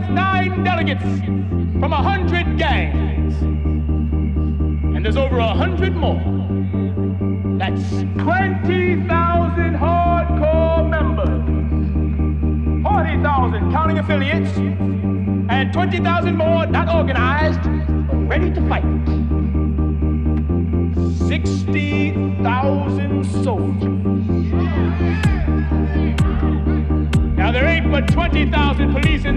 with 9 delegates from 100 gangs. And there's over 100 more. That's 20,000 hardcore members. 40,000 counting affiliates. And 20,000 more not organized, but ready to fight. 60,000 soldiers. Now there ain't but 20,000 police in